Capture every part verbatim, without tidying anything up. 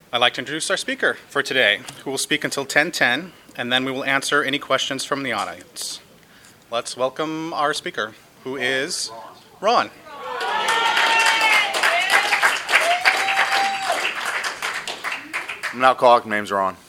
I'd like to introduce our speaker for today, who will speak until ten ten, and then we will answer any questions from the audience. Let's welcome our speaker, who is Ron. I'm an alcoholic. My name's Ron.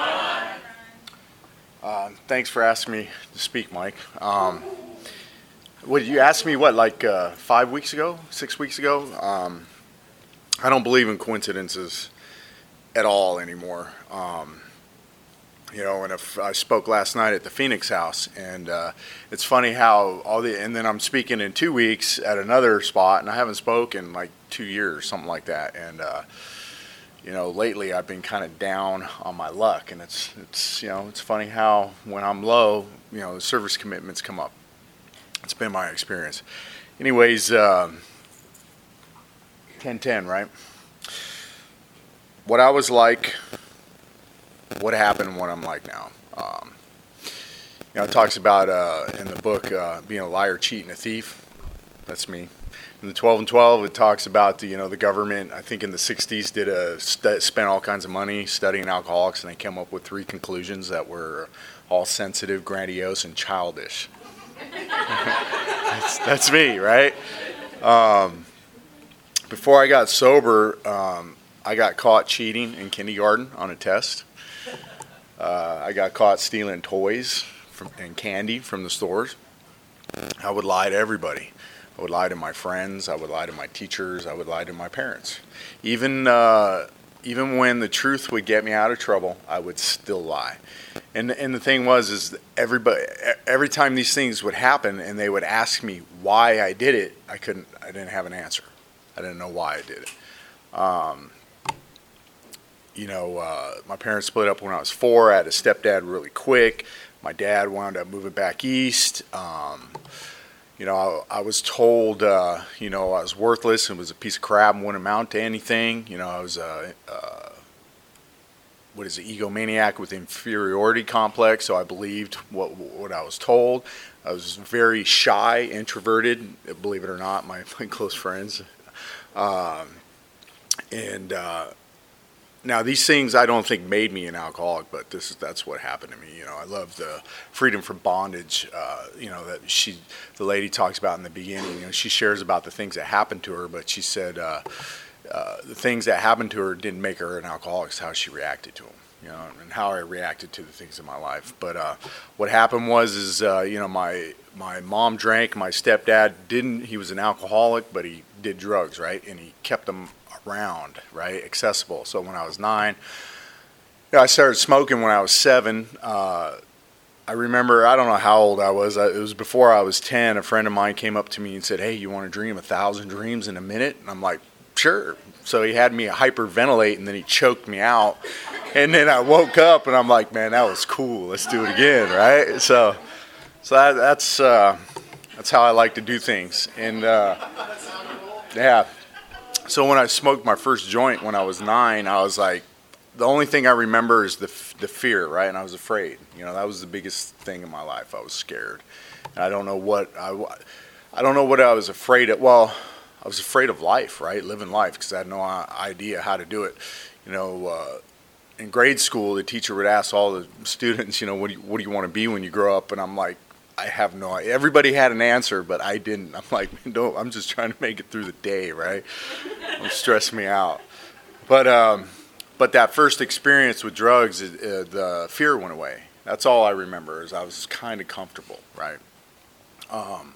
Uh, thanks for asking me to speak, Mike. Um, what you asked me? What, like uh, five weeks ago, six weeks ago? Um, I don't believe in coincidences at all anymore. Um, you know, and if I spoke last night at the Phoenix House, and uh, it's funny how all the, and then I'm speaking in two weeks at another spot, and I haven't spoken in like two years, something like that, and. Uh, You know, lately I've been kind of down on my luck, and it's it's you know it's funny how when I'm low, you know, the service commitments come up. It's been my experience. Anyways, um, ten ten, right? What I was like, what happened, what I'm like now. Um, you know, it talks about uh, in the book uh, being a liar, cheat, and a thief. That's me. In the twelve and twelve, it talks about the, you know, the government, I think in the sixties, did a st- spent all kinds of money studying alcoholics, and they came up with three conclusions that were all sensitive, grandiose, and childish. that's, that's me, right? Um, before I got sober, um, I got caught cheating in kindergarten on a test. Uh, I got caught stealing toys from, and candy from the stores. I would lie to everybody. I would lie to my friends. I would lie to my teachers. I would lie to my parents. Even uh, even when the truth would get me out of trouble, I would still lie. And and the thing was, is everybody every time these things would happen, and they would ask me why I did it, I couldn't. I didn't have an answer. I didn't know why I did it. Um, you know, uh, my parents split up when I was four. I had a stepdad really quick. My dad wound up moving back east. Um, You know, I, I was told, uh, you know, I was worthless and was a piece of crap and wouldn't amount to anything. You know, I was a, uh, what is it, egomaniac with inferiority complex, so I believed what what I was told. I was very shy, introverted, believe it or not, my, my close friends. Um, and uh, now these things I don't think made me an alcoholic, but this is that's what happened to me. You know, I love the freedom from bondage. Uh, you know that she, the lady talks about in the beginning. You know, she shares about the things that happened to her, but she said uh, uh, the things that happened to her didn't make her an alcoholic. It's how she reacted to them. You know, and how I reacted to the things in my life. But uh, what happened was, is uh, you know, my my mom drank. My stepdad didn't. He was an alcoholic, but he did drugs, right? And he kept them around, right, accessible. So when I was nine, you know, I started smoking when I was seven. Uh, I remember, I don't know how old I was. I, it was before I was ten. A friend of mine came up to me and said, "Hey, you want to dream a thousand dreams in a minute?" And I'm like, "Sure." So he had me hyperventilate, and then he choked me out. And then I woke up, and I'm like, "Man, that was cool. Let's do it again," right? So, so that, that's uh, that's how I like to do things. And uh, yeah. So when I smoked my first joint when I was nine, I was like, the only thing I remember is the the fear, right? And I was afraid. You know, that was the biggest thing in my life. I was scared. And I don't know what I, I don't know what I was afraid of. Well, I was afraid of life, right? Living life, because I had no idea how to do it. You know, uh, in grade school, the teacher would ask all the students, you know, what do you, what do you want to be when you grow up? And I'm like, I have no idea. Everybody had an answer, but I didn't. I'm like, man, don't, I'm just trying to make it through the day, right? Don't stress me out. But um, but that first experience with drugs, uh, the fear went away. That's all I remember, is I was kind of comfortable, right? Um,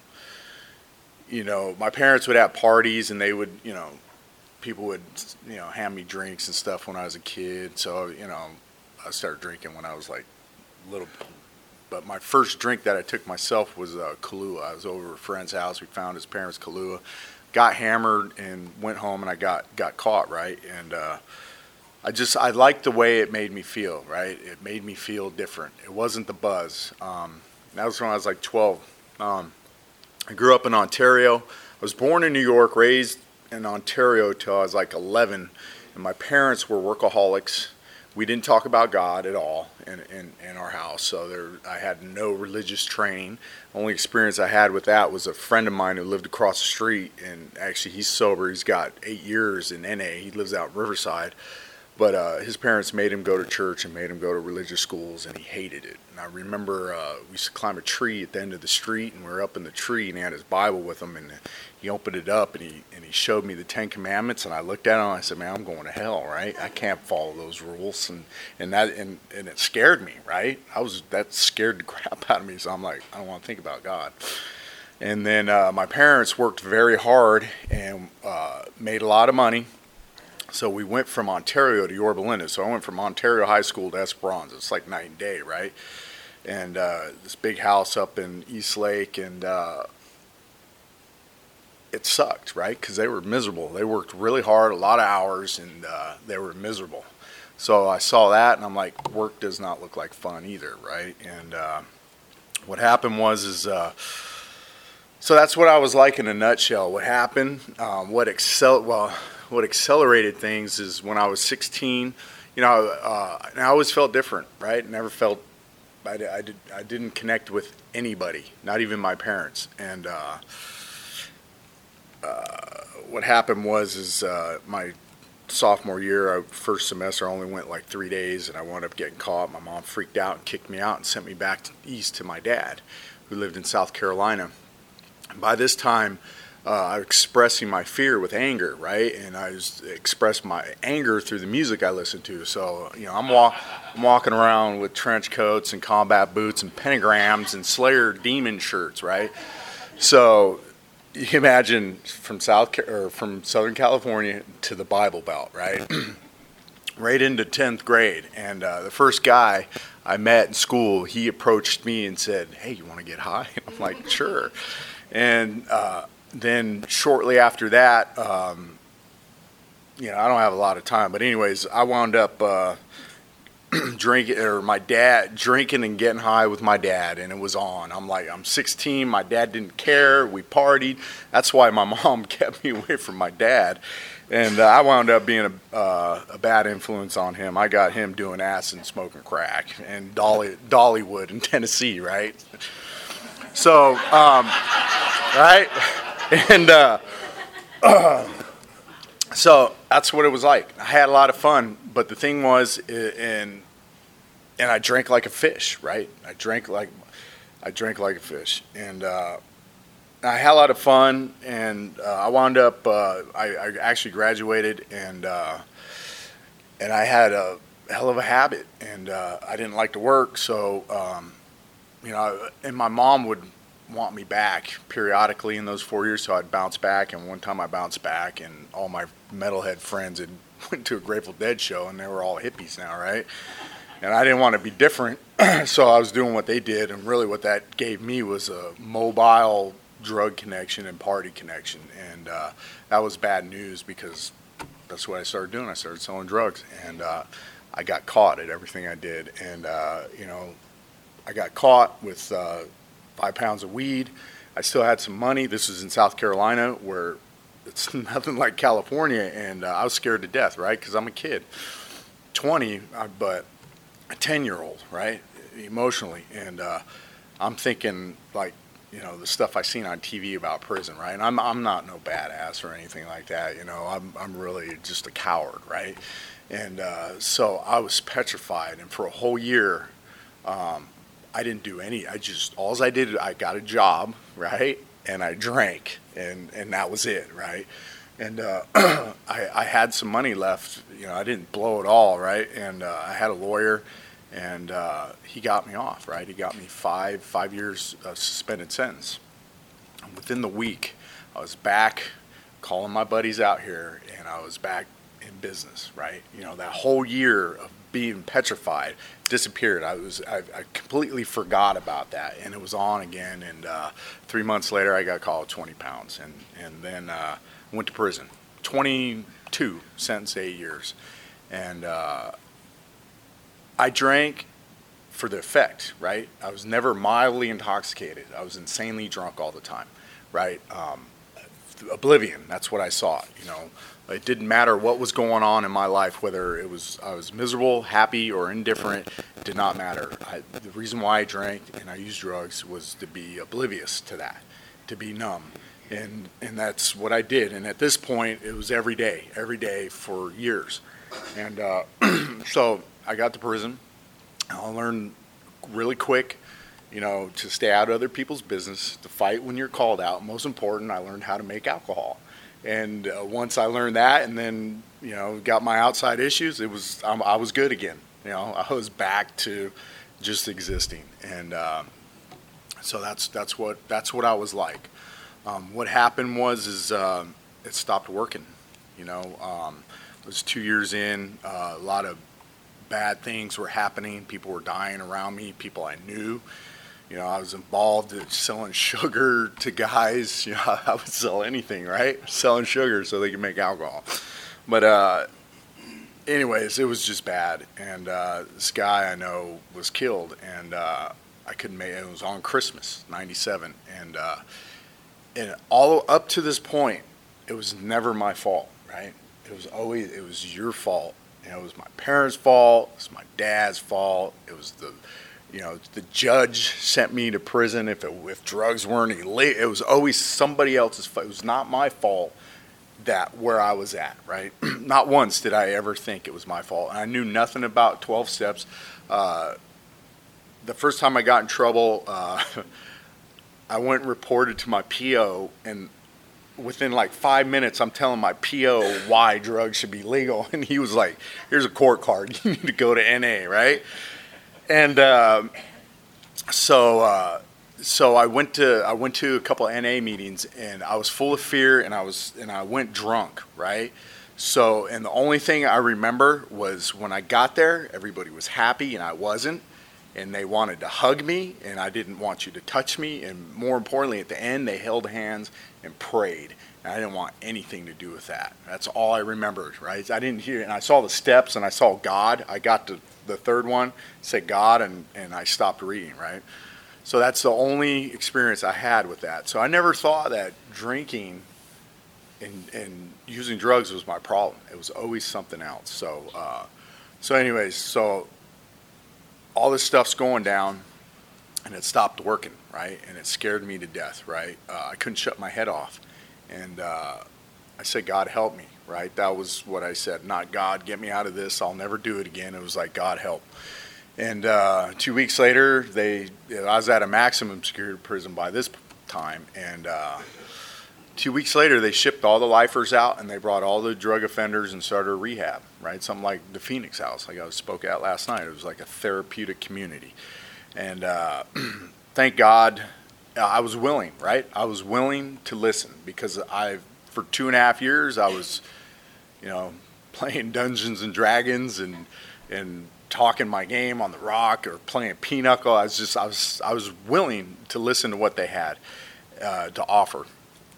you know, my parents would have parties, and they would, you know, people would, you know, hand me drinks and stuff when I was a kid. So, you know, I started drinking when I was like little. But my first drink that I took myself was uh, Kahlua. I was over at a friend's house. We found his parents' Kahlua, got hammered, and went home, and I got, got caught, right? And uh, I just, I liked the way it made me feel, right? It made me feel different. It wasn't the buzz. Um, that was when I was like twelve. Um, I grew up in Ontario. I was born in New York, raised in Ontario till I was like eleven, and my parents were workaholics. We didn't talk about God at all in, in, in our house, so there, I had no religious training. The only experience I had with that was a friend of mine who lived across the street, and actually he's sober. He's got eight years in N A. He lives out in Riverside. But uh, his parents made him go to church and made him go to religious schools, and he hated it. And I remember uh, we used to climb a tree at the end of the street, and we were up in the tree, and he had his Bible with him, and he opened it up, and he and he showed me the Ten Commandments, and I looked at him, and I said, man, I'm going to hell, right? I can't follow those rules, and and that and, and it scared me, right? I was that scared the crap out of me, so I'm like, I don't want to think about God. And then uh, my parents worked very hard and uh, made a lot of money. So we went from Ontario to Yorba Linda. So I went from Ontario High School to Esperanza. It's like night and day, right? And uh, this big house up in East Lake, and uh, it sucked, right? Because they were miserable. They worked really hard, a lot of hours, and uh, they were miserable. So I saw that, and I'm like, work does not look like fun either, right? And uh, what happened was is... Uh, So that's what I was like in a nutshell. What happened, um, what excel, well, what accelerated things is when I was sixteen. You know, uh, and I always felt different, right? Never felt, I, I, did, I didn't connect with anybody, not even my parents. And uh, uh, what happened was, is uh, my sophomore year, first semester, I only went like three days, and I wound up getting caught. My mom freaked out and kicked me out and sent me back to, east to my dad, who lived in South Carolina. By this time, uh, I was expressing my fear with anger, right? And I was expressed my anger through the music I listened to. So, you know, I'm, walk, I'm walking around with trench coats and combat boots and pentagrams and Slayer demon shirts, right? So you can imagine from South or from Southern California to the Bible Belt, right? Right into tenth grade. And uh, the first guy I met in school, he approached me and said, hey, you want to get high? And I'm like, sure. And uh, then shortly after that, um, you know, I don't have a lot of time, but anyways, I wound up uh, drinking, or my dad drinking and getting high with my dad, and it was on. I'm like, I'm sixteen. My dad didn't care. We partied. That's why my mom kept me away from my dad, and uh, I wound up being a, uh, a bad influence on him. I got him doing acid and smoking crack and Dolly Dollywood in Tennessee, right? So, um, right, and uh, uh, so that's what it was like. I had a lot of fun, but the thing was, and and I drank like a fish, right? I drank like I drank like a fish, and uh, I had a lot of fun. And uh, I wound up. Uh, I, I actually graduated, and uh, and I had a hell of a habit, and uh, I didn't like to work, so. Um, You know, and my mom would want me back periodically in those four years, so I'd bounce back. And one time I bounced back, and all my metalhead friends had went to a Grateful Dead show, and they were all hippies now, right? And I didn't want to be different, so I was doing what they did. And really, what that gave me was a mobile drug connection and party connection, and uh, that was bad news because that's what I started doing. I started selling drugs, and uh, I got caught at everything I did, and uh, you know. I got caught with uh, five pounds of weed. I still had some money. This was in South Carolina, where it's nothing like California, and uh, I was scared to death, right? Because I'm a kid, twenty, uh, but a ten-year-old, right? Emotionally, and uh, I'm thinking like, you know, the stuff I seen on T V about prison, right? And I'm I'm not no badass or anything like that, you know. I'm I'm really just a coward, right? And uh, so I was petrified, and for a whole year. Um, I didn't do any, I just, all I did, I got a job, right, and I drank, and, and that was it, right, and uh, I, I had some money left, you know, I didn't blow it all, right, and uh, I had a lawyer, and uh, he got me off, right, he got me five, five years uh, suspended sentence. And within the week, I was back calling my buddies out here, and I was back in business, right, you know, that whole year of being petrified disappeared. I was I, I completely forgot about that, and it was on again. And uh, three months later, I got called twenty pounds, and and then uh, went to prison. twenty-two, sentenced eight years, and uh, I drank for the effect. Right, I was never mildly intoxicated. I was insanely drunk all the time. Right, um, oblivion. That's what I sought. You know. It didn't matter what was going on in my life, whether it was I was miserable, happy, or indifferent. It did not matter. I, the reason why I drank and I used drugs was to be oblivious to that, to be numb, and and that's what I did. And at this point, it was every day, every day for years. And uh, so I got to prison. I learned really quick, you know, to stay out of other people's business, to fight when you're called out. Most important, I learned how to make alcohol. And uh, once I learned that, and then you know got my outside issues, it was um, I was good again. You know, I was back to just existing, and uh, so that's that's what that's what I was like. Um, what happened was is uh, it stopped working. You know, um, it was two years in, uh, a lot of bad things were happening. People were dying around me. People I knew. You know, I was involved in selling sugar to guys. You know, I would sell anything, right? Selling sugar so they could make alcohol. But uh, anyways, it was just bad. And uh, this guy I know was killed, and uh, I couldn't make it. It was on Christmas, ninety-seven. And, uh, and all up to this point, it was never my fault, right? It was always, it was your fault. You know, it was my parents' fault. It was my dad's fault. It was the... You know, the judge sent me to prison if it, if drugs weren't illegal. It was always somebody else's fault. It was not my fault that where I was at, right? Not once did I ever think it was my fault. And I knew nothing about twelve steps. Uh, the first time I got in trouble, uh, I went and reported to my P O, and within like five minutes, I'm telling my P O why drugs should be legal. And he was like, here's a court card. You need to go to N A, right? And uh, so, uh, so I went to I went to a couple of N A meetings, and I was full of fear, and I was and I went drunk, right? So, and the only thing I remember was when I got there, everybody was happy, and I wasn't, and they wanted to hug me, and I didn't want you to touch me, and more importantly, at the end, they held hands and prayed. And I didn't want anything to do with that. That's all I remembered, right? I didn't hear, and I saw the steps, and I saw God. I got to the third one, said God, and, and I stopped reading, right? So that's the only experience I had with that. So I never thought that drinking and, and using drugs was my problem. It was always something else. So, uh, so anyways, so all this stuff's going down, and it stopped working, right? And it scared me to death, right? Uh, I couldn't shut my head off. And uh, I said, God, help me, right? That was what I said. Not God, get me out of this. I'll never do it again. It was like, God, help. And uh, two weeks later, they I was at a maximum security prison by this time. And uh, two weeks later, they shipped all the lifers out, and they brought all the drug offenders and started a rehab, right? Something like the Phoenix House, like I spoke at last night. It was like a therapeutic community. And uh, thank God, I was willing, right? I was willing to listen because I, for two and a half years, I was, you know, playing Dungeons and Dragons and and talking my game on the rock or playing Pinochle. I was just, I was, I was willing to listen to what they had uh, to offer.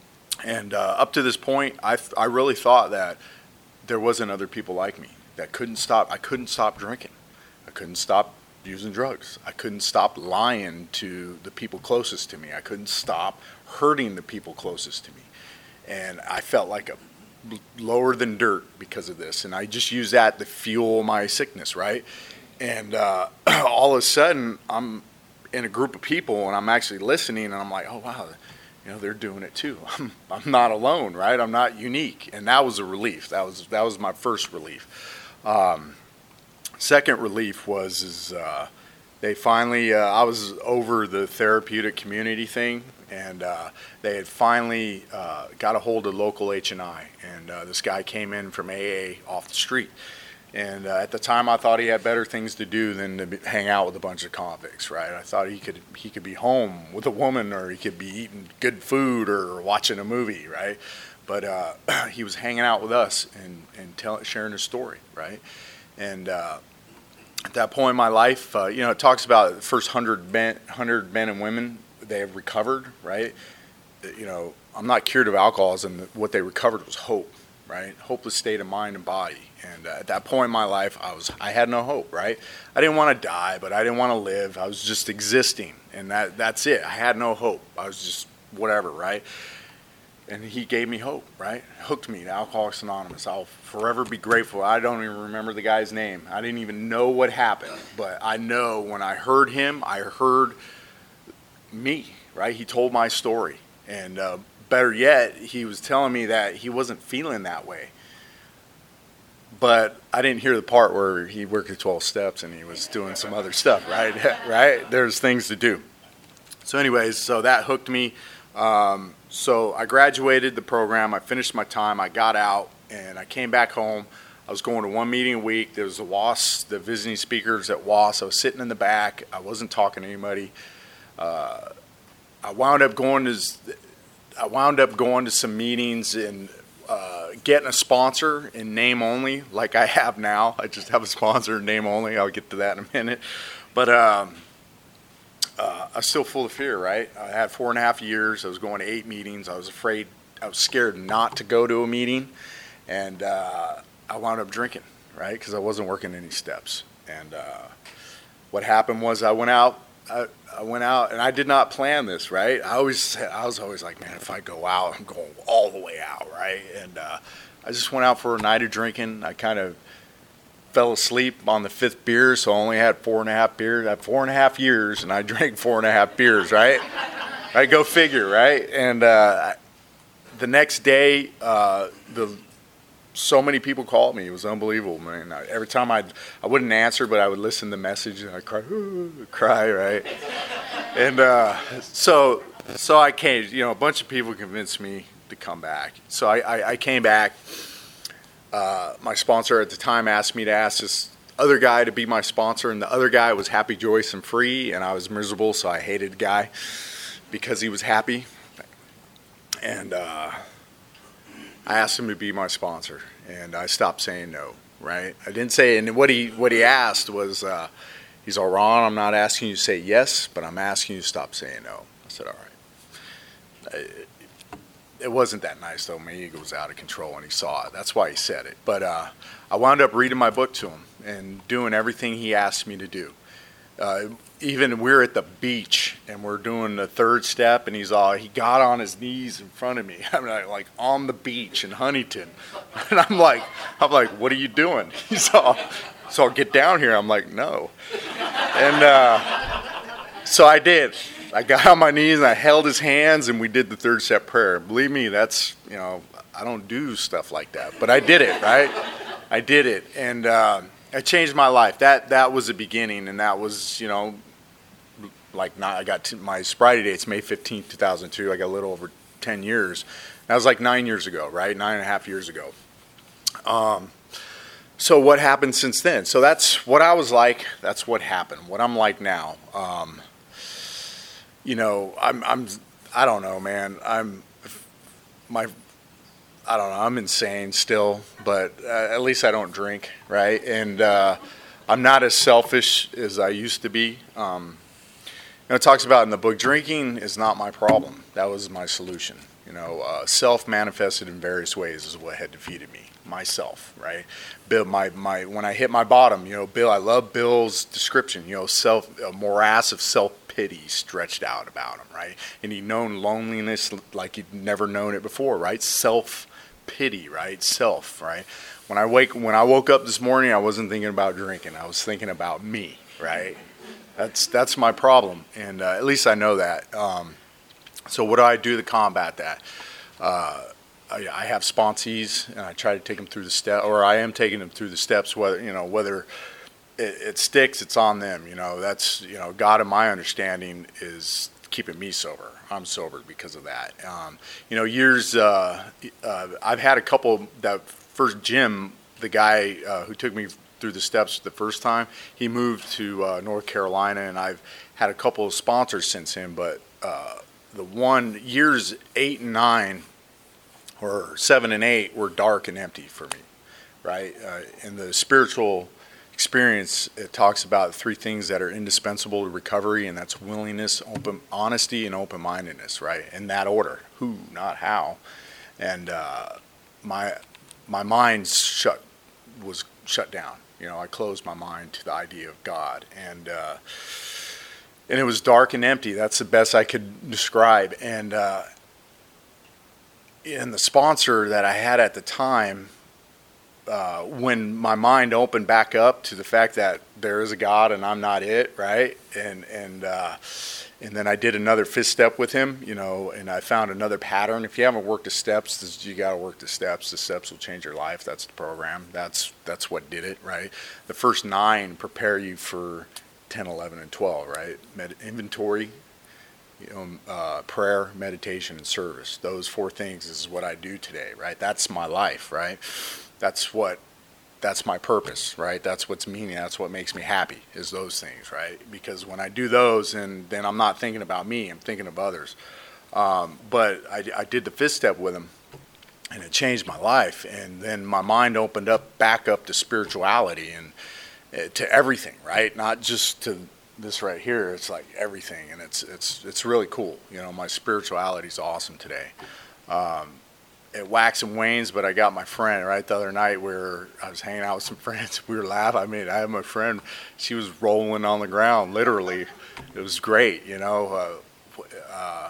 And uh, up to this point, I, I really thought that there wasn't other people like me that couldn't stop. I couldn't stop drinking. I couldn't stop using drugs. I couldn't stop lying to the people closest to me. I couldn't stop hurting the people closest to me. And I felt like a lower than dirt because of this. And I just used that to fuel my sickness, right? And uh, all of a sudden, I'm in a group of people, and I'm actually listening, and I'm like, oh, wow, you know, they're doing it too. I'm, I'm not alone, right? I'm not unique. And that was a relief. That was that was my first relief. Um, second relief was is uh, they finally, uh, I was over the therapeutic community thing, and uh, they had finally uh, got a hold of local H and I, and uh, this guy came in from A A off the street. And uh, at the time, I thought he had better things to do than to be, hang out with a bunch of convicts, right? I thought he could he could be home with a woman, or he could be eating good food or watching a movie, right? But uh, he was hanging out with us and and tell, sharing his story, right? And uh, at that point in my life, uh, you know, it talks about the first hundred men, hundred men and women they have recovered, right? You know, I'm not cured of alcoholism. What they recovered was hope, right? Hopeless state of mind and body. And uh, at that point in my life, I was I had no hope, right? I didn't want to die, but I didn't want to live. I was just existing, and that that's it. I had no hope. I was just whatever, right? And he gave me hope, right? Hooked me to Alcoholics Anonymous. I'll forever be grateful. I don't even remember the guy's name. I didn't even know what happened, but I know when I heard him, I heard me, right? He told my story, and uh, better yet, he was telling me that he wasn't feeling that way. but I didn't hear the part where he worked the twelve steps and he was doing some other stuff, right? Right? There's things to do. So anyways, so that hooked me. Um, so I graduated the program. I finished my time. I got out, and I came back home. I was going to one meeting a week. There was the W A S, the visiting speakers at W A S. I was sitting in the back. I wasn't talking to anybody. Uh, I wound up going to I wound up going to some meetings and uh, getting a sponsor in name only, like I have now. I just have a sponsor in name only. I'll get to that in a minute. But um, uh, I was still full of fear, right? I had four and a half years. I was going to eight meetings. I was afraid. I was scared not to go to a meeting, and uh, I wound up drinking, right? Because I wasn't working any steps. And uh, what happened was I went out. I, I went out, and I did not plan this, right? I always, I was always like, man, if I go out, I'm going all the way out, right? And uh, I just went out for a night of drinking. I kind of fell asleep on the fifth beer, so I only had four and a half beers. I had four and a half years, and I drank four and a half beers, right? Right, go figure, right? And uh, the next day, uh, the so many people called me. It was unbelievable, man. I, every time I I wouldn't answer, but I would listen to the message and I'd cry, cry, right? And uh, so so I came. You know, a bunch of people convinced me to come back. So I, I, I came back. Uh, my sponsor at the time asked me to ask this other guy to be my sponsor, and the other guy was happy, joyous, and free, and I was miserable, so I hated the guy because he was happy. And uh, I asked him to be my sponsor, and I stopped saying no, right? I didn't say, and what he what he asked was, uh, he's all, Ron, I'm not asking you to say yes, but I'm asking you to stop saying no. I said, all right. It, it wasn't that nice, though. My ego was out of control, and he saw it. That's why he said it. But uh, I wound up reading my book to him and doing everything he asked me to do. Uh, even we're at the beach and we're doing the third step, and he's all, he got on his knees in front of me. I'm like, like on the beach in Huntington, and I'm like, I'm like, what are you doing? He's all, so I'll get down here. I'm like, no, and uh, so I did. I got on my knees and I held his hands, and we did the third step prayer. Believe me, that's, you know, I don't do stuff like that, but I did it, right? I did it, and uh, it changed my life. That that was the beginning, and that was, you know, like not, I got to, my sobriety date's May fifteenth, two thousand two. I got a little over ten years. That was like nine years ago, right? Nine and a half years ago. Um, so what happened since then? So that's what I was like. That's what happened. What I'm like now. Um, you know, I'm, I'm, I don't know, man. I'm, my, I don't know. I'm insane still, but uh, at least I don't drink, right? And uh, I'm not as selfish as I used to be. Um, You know, it talks about in the book, drinking is not my problem. That was my solution. You know, uh, self manifested in various ways is what had defeated me. Myself, right? Bill, my, my, when I hit my bottom, you know, Bill, I love Bill's description, you know, self, a morass of self-pity stretched out about him, right? And he'd known loneliness like he'd never known it before, right? Self-pity, right? Self, right? When I wake, when I woke up this morning, I wasn't thinking about drinking. I was thinking about me, right? That's that's my problem, and uh, at least I know that. Um, so what do I do to combat that? Uh, I, I have sponsees, and I try to take them through the step, or I am taking them through the steps. Whether you know whether it, it sticks, it's on them. You know that's you know God, in my understanding, is keeping me sober. I'm sober because of that. Um, you know, years uh, uh, I've had a couple. That first Jim, the guy uh, who took me through the steps the first time, he moved to uh, North Carolina, and I've had a couple of sponsors since him, but uh, the one, years eight and nine, or seven and eight, were dark and empty for me, right? Uh, in the spiritual experience, it talks about three things that are indispensable to recovery, and that's willingness, open, honesty, and open-mindedness, right? In that order, who, not how. And uh, my my mind shut was shut down. You know, I closed my mind to the idea of God, and uh, and it was dark and empty. That's the best I could describe. And uh, and the sponsor that I had at the time, uh, when my mind opened back up to the fact that there is a God and I'm not it, right? And and uh, and then I did another fifth step with him, you know, and I found another pattern. If you haven't worked the steps, this, you got to work the steps. The steps will change your life. That's the program. That's that's what did it, right? The first nine prepare you for ten, eleven, and twelve, right? Med- inventory, you know, uh, prayer, meditation, and service. Those four things is what I do today, right? That's my life, right? That's what, that's my purpose, right? That's what's meaning. That's what makes me happy is those things, right? Because when I do those, and then I'm not thinking about me, I'm thinking of others. Um, but I, I did the fifth step with him, and it changed my life. And then my mind opened up, back up to spirituality and uh, to everything, right? Not just to this right here. It's like everything, and it's it's it's really cool. You know, my spirituality is awesome today. Um, it wax and wanes, but I got my friend right the other night where I was hanging out with some friends. We were laughing. I mean, I had my friend. She was rolling on the ground, literally. It was great, you know. Uh, uh,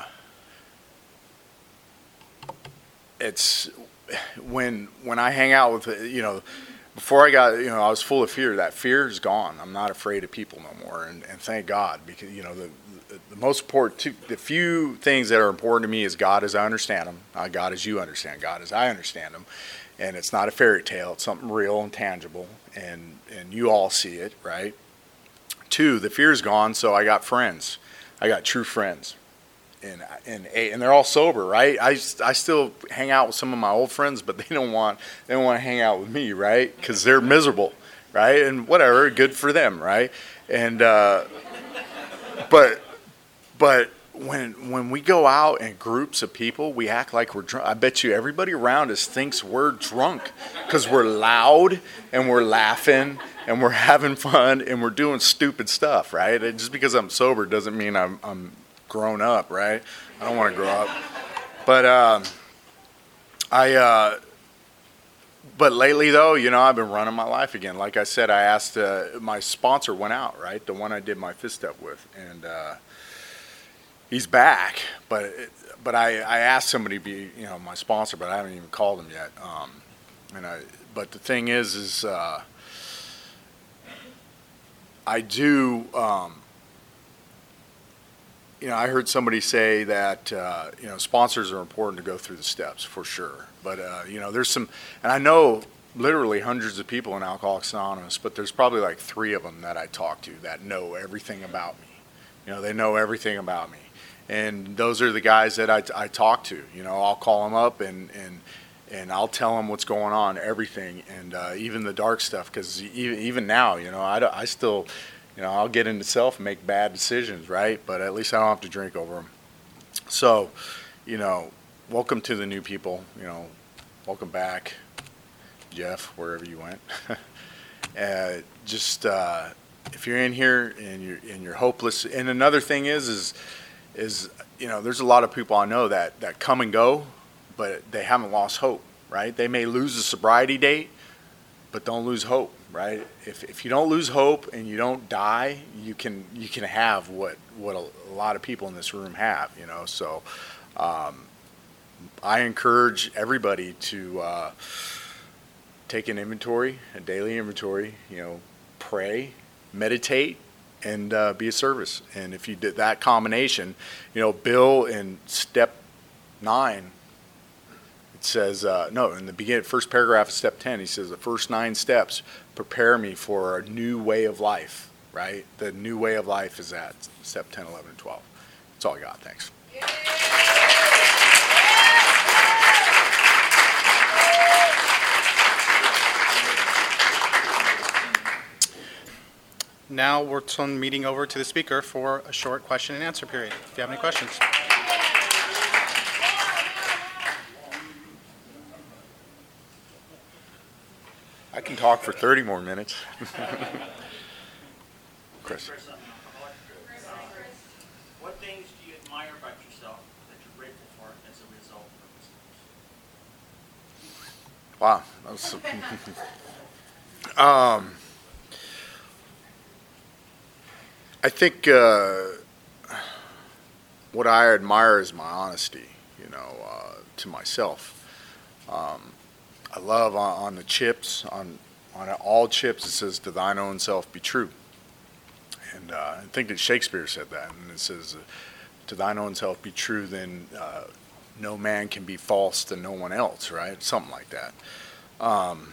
it's when when I hang out with, you know. Before I got, you know, I was full of fear. That fear is gone. I'm not afraid of people no more, and, and thank God, because, you know, the the, the most important, two, the few things that are important to me is God as I understand Him, not God as you understand, God as I understand Him, and it's not a fairy tale. It's something real and tangible, and and you all see it, right? Two, the fear is gone, so I got friends. I got true friends. And, and and they're all sober, right? I, I still hang out with some of my old friends, but they don't want they don't want to hang out with me, right? Because they're miserable, right? And whatever, good for them, right? And uh, but but when when we go out in groups of people, we act like we're drunk. I bet you everybody around us thinks we're drunk because we're loud and we're laughing and we're having fun and we're doing stupid stuff, right? And just because I'm sober doesn't mean I'm I'm grown up, right? I don't want to grow up. But um, I, uh, but lately though, you know, I've been running my life again. Like I said, I asked, uh, my sponsor went out, right? The one I did my fifth step with, and uh, he's back. But it, but I, I asked somebody to be, you know, my sponsor, but I haven't even called him yet. Um, and I, but the thing is, is uh, I do. Um, You know, I heard somebody say that, uh, you know, sponsors are important to go through the steps for sure. But, uh, you know, there's some, and I know literally hundreds of people in Alcoholics Anonymous, but there's probably like three of them that I talk to that know everything about me. You know, they know everything about me. And those are the guys that I, I talk to. You know, I'll call them up and, and, and I'll tell them what's going on, everything, and uh, even the dark stuff. Because even, even now, you know, I, I still... You know, I'll get into self and make bad decisions, right? But at least I don't have to drink over them. So, you know, welcome to the new people. You know, welcome back, Jeff, wherever you went. uh, just uh, if you're in here and you're and you're hopeless. And another thing is, is, is you know, there's a lot of people I know that that come and go, but they haven't lost hope, right? They may lose a sobriety date, but don't lose hope. Right? If if you don't lose hope and you don't die, you can you can have what what a, a lot of people in this room have. You know, so um, I encourage everybody to uh, take an inventory, a daily inventory. You know, pray, meditate, and uh, be a service. And if you did that combination, you know, Bill in step nine. It says, uh, no, in the beginning, first paragraph of step ten, he says the first nine steps prepare me for a new way of life, right? The new way of life is at step ten, eleven, and twelve. That's all I got. Thanks. Now we're turning meeting over to the speaker for a short question and answer period. If you have any questions. I can talk for thirty more minutes. Chris. What things do you admire about yourself that you're grateful for as a result of this? Wow. That was so um, I think uh, what I admire is my honesty, you know, uh, to myself. Um, I love on, on the chips, on on all chips, it says, "To thine own self be true." And uh, I think that Shakespeare said that, and it says, "To thine own self be true, then uh, no man can be false to no one else," right? Something like that. Um,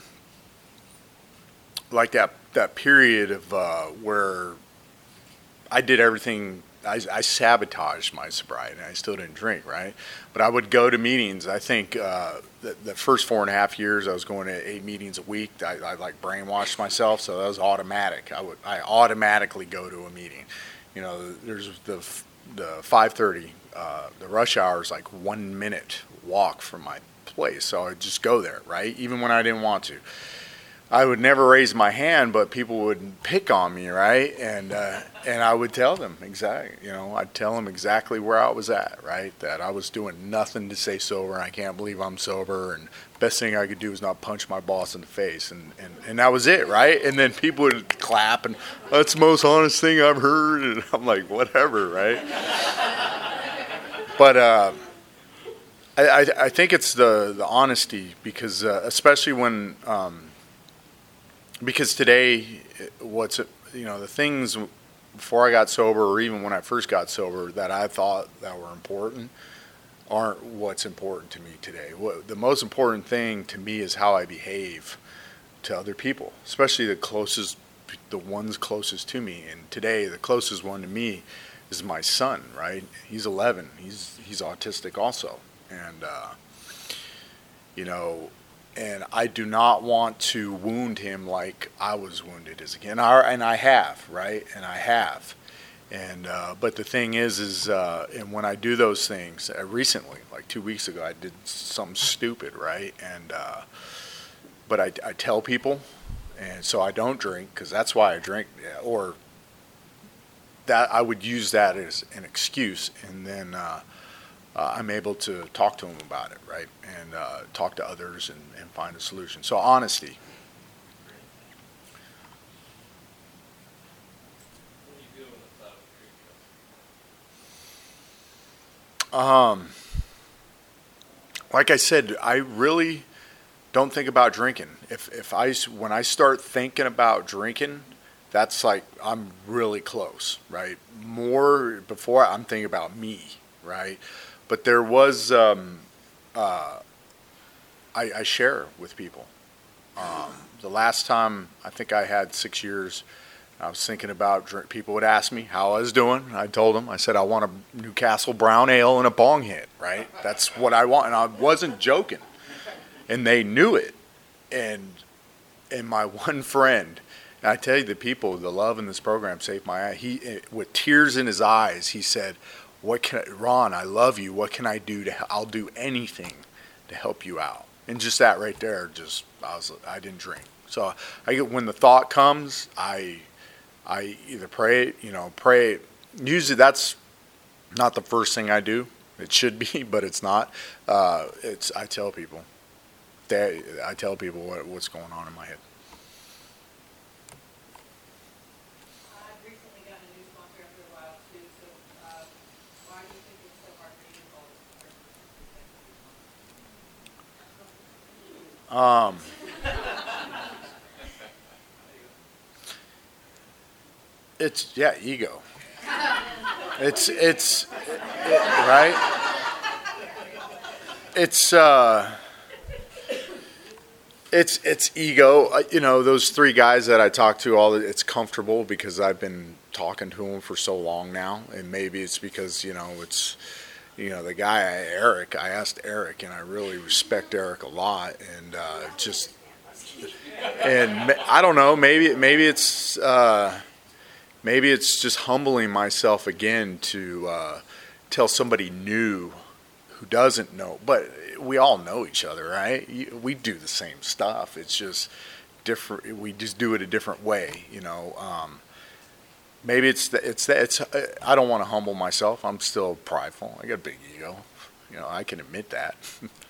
like that that period of uh, where I did everything. I, I sabotaged my sobriety. I still didn't drink, right? But I would go to meetings. I think uh, the, the first four and a half years, I was going to eight meetings a week. I, I like brainwashed myself, so that was automatic. I would I automatically go to a meeting. You know, there's the the five thirty. Uh, the rush hour is like one minute walk from my place, so I'd just go there, right? Even when I didn't want to. I would never raise my hand, but people would pick on me, right? And uh, and I would tell them exactly, you know, I'd tell them exactly where I was at, right? That I was doing nothing to stay sober, and I can't believe I'm sober, and best thing I could do is not punch my boss in the face, and, and, and that was it, right? And then people would clap, and that's the most honest thing I've heard, and I'm like, whatever, right? But uh, I, I I think it's the the honesty, because uh, especially when. Um, Because today, what's you know the things before I got sober, or even when I first got sober, that I thought that were important, aren't what's important to me today. What the most important thing to me is how I behave to other people, especially the closest, the ones closest to me. And today, the closest one to me is my son. Right? He's eleven. He's he's autistic also, and uh, you know. And I do not want to wound him like I was wounded as a kid, and I, and I have, right? And I have, and uh, but the thing is, is uh, and when I do those things, uh, recently, like two weeks ago, I did something stupid, right? And uh, but I, I tell people, and so I don't drink, because that's why I drink, or that I would use that as an excuse, and then. Uh, Uh, I'm able to talk to them about it, right, and uh, talk to others and, and find a solution. So honesty. Um, like I said, I really don't think about drinking. If if I when I start thinking about drinking, that's like I'm really close, right? More before I'm thinking about me, right? But there was, um, uh, I, I share with people. Um, the last time, I think I had six years, I was thinking about, drink, people would ask me how I was doing. I told them, I said, I want a Newcastle Brown Ale and a bong hit, right? That's what I want. And I wasn't joking. And they knew it. And, and my one friend, and I tell you, the people, the love in this program saved my eye. He, with tears in his eyes, he said, What can I, Ron, I love you. What can I do to, I'll do anything to help you out. And just that right there, just, I was, I didn't drink. So I get, when the thought comes, I, I either pray, you know, pray. Usually that's not the first thing I do. It should be, but it's not. Uh, it's, I tell people, they, I tell people what, what's going on in my head. Um, it's yeah, ego. It's it's it, right. It's uh, it's it's ego. Uh, you know, those three guys that I talk to, all it's comfortable because I've been talking to them for so long now, and maybe it's because you know it's. You know, the guy, Eric, I asked Eric, and I really respect Eric a lot, and uh, just, and I don't know, maybe, maybe it's, uh, maybe it's just humbling myself again to uh, tell somebody new who doesn't know, but we all know each other, right? We do the same stuff. It's just different. We just do it a different way, you know. Um, Maybe it's the, it's the, it's I don't want to humble myself. I'm still prideful. I got a big ego. You know, I can admit that.